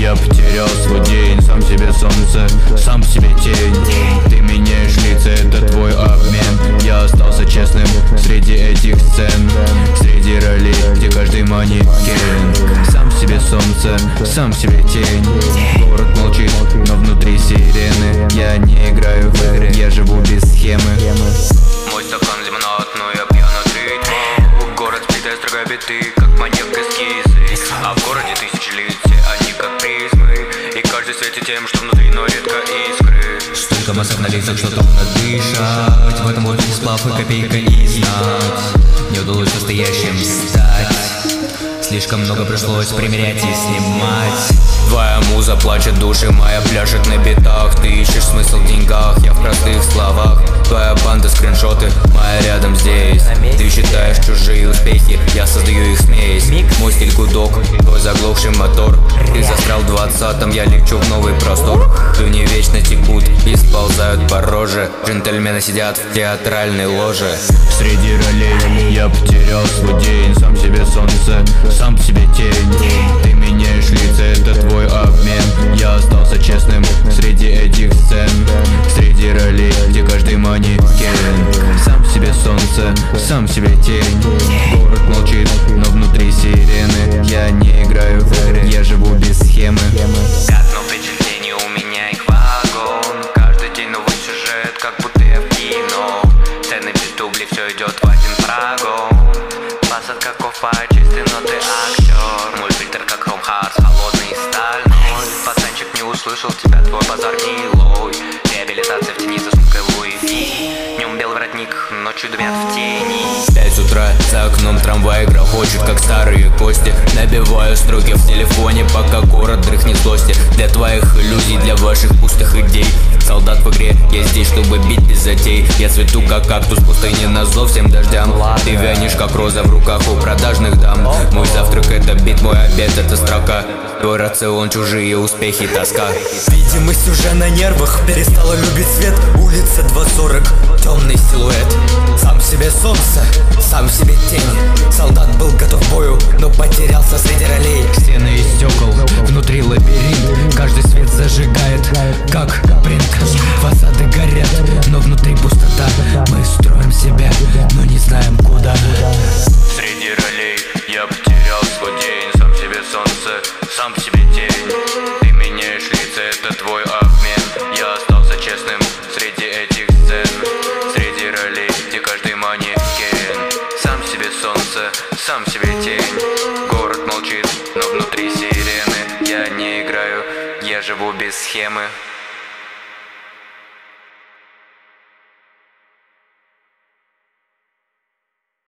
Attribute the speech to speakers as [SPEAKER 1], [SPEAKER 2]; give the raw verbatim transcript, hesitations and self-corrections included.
[SPEAKER 1] Я потерял свой день, сам себе солнце, сам себе тень. Ты меняешь лица, это твой обмен. Я остался честным среди этих сцен, среди ролей, где каждый манекен. Сам себе солнце, сам себе тень. Город молчит, но внутри сирены. Я не играю в игры, я живу без схемы.
[SPEAKER 2] Мой стакан лимонад, но я пьян от ритма. Город спит, я строгаю биты, как маньяк эскизы. А в городе тысячи лиц, все они как призмы. И каждый светит тем, что внутри, но редко искры.
[SPEAKER 3] Столько масок на лицах, что трудно дышать. В этом воздухе сплав и копейка и знать. Не удалось настоящим стать. Слишком много пришлось примерять и снимать.
[SPEAKER 2] Твоя муза плачет, души моя пляшет на битах. Ты ищешь смысл в деньгах, я в простых словах. Твоя банда скриншоты, моя рядом здесь. Ты считаешь чужие успехи, я создаю их смесь. Мой стиль гудок, твой заглохший мотор. Ты застрял в двадцатом, я лечу в новый простор. Дни вечно текут и сползают по роже. Джентльмены сидят в театральной ложе.
[SPEAKER 1] Среди ролей я потерял свой день, сам себе солнце, сам себе тень. Ты меняешь лица, это твой обмен. Я остался честным среди этих сцен, среди ролей, где каждый манекен. Сам себе солнце, сам себе тень. Город молчит, но внутри сирены. Я не играю в игры, я живу без схемы.
[SPEAKER 2] Пятно впечатлений, у меня их вагон. Каждый день новый сюжет, как будто я в кино. Сцены без дублей, все идет в один прогон. Посадка кофа, чистый, но ты актер. Мой фильтр как Chrome Hearts, холодный и стальной. Пацанчик, не услышал тебя, твой базар гнилой. Реабилитация в тени за сумкой Луи Ви. Днем белый воротник, ночью дымят в тени.
[SPEAKER 3] Пять утра, за окном трамвай грохочет, как старые кости. Набиваю строки в телефоне, пока город дрыхнет злости. Для твоих иллюзий, для ваших пустых идей. Солдат в игре, я здесь, чтобы бить без затей. Я цвету, как кактус в пустыне, назло всем дождям. Ты вянешь, как роза в руках у продажных дам. Мой завтрак это бит, мой обед это строка. Твой рацион, чужие успехи, тоска.
[SPEAKER 4] Видимость уже на нервах, перестала любить свет. Улица два сорок, темный силуэт. Сам себе солнце, сам себе тень. Солдат был готов к бою, но потерялся среди ролей.
[SPEAKER 3] Стены из стекол, внутри лабиринт. Каждый свет зажигает, как принт. Фасады горят, но внутри пустота. Мы строим себя, но не знаем куда.
[SPEAKER 1] Среди ролей я потерял свой день, сам себе солнце, сам себе тень. Ты меняешь лица, это твой обмен. Я остался честным среди этих сцен, среди ролей, где каждый манекен. Сам себе солнце, сам себе тень. Город молчит, но внутри сирены. Я не играю, я живу без схемы.